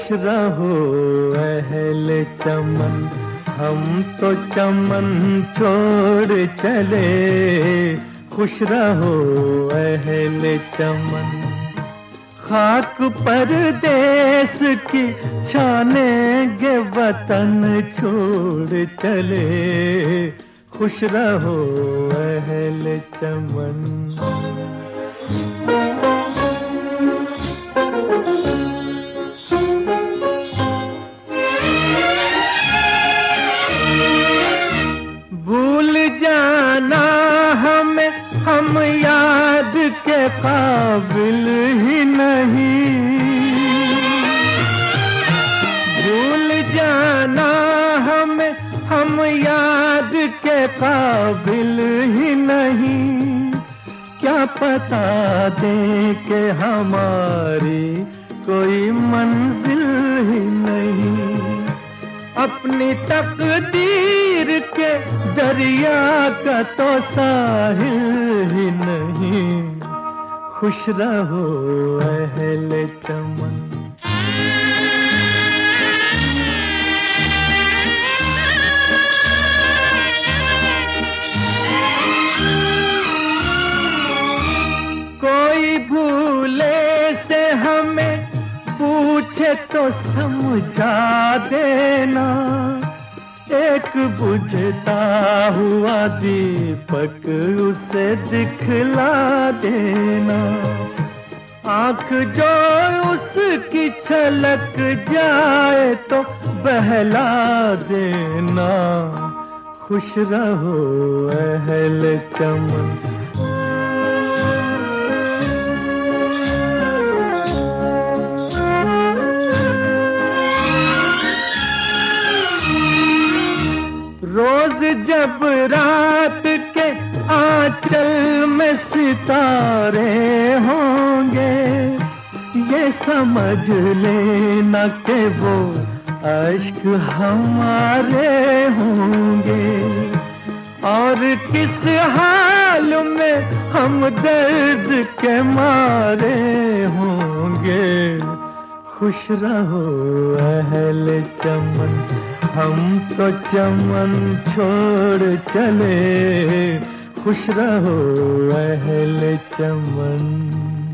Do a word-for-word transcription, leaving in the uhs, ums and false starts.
खुश रहो अहले चमन, हम तो चमन छोड़ चले। खुश रहो अहले चमन, खाक परदेस की छानेंगे वतन छोड़ चले। खुश रहो अहले चमन। भूल जाना हमें, हम याद के काबिल ही नहीं। भूल जाना हमें, हम याद के काबिल ही नहीं। क्या पता दे के हमारी कोई मंजिल ही नहीं। अपनी तकदीर के दरिया का तो साहिल ही नहीं। खुश रहो अहले चमन। कोई भूले से हमें पूछे तो समझा देना। एक बुझता हुआ दीपक उसे दिखला देना। आँख जो उसकी छलक जाए तो बहला देना। खुश रहो अहले चमन। रोज जब रात के आंचल में सितारे होंगे, ये समझ लेना कि वो अश्क हमारे होंगे। और किस हाल में हम दर्द के मारे होंगे। खुश रहो अहले चमन, हम तो चमन छोड़ चले। खुश रहो अहले चमन।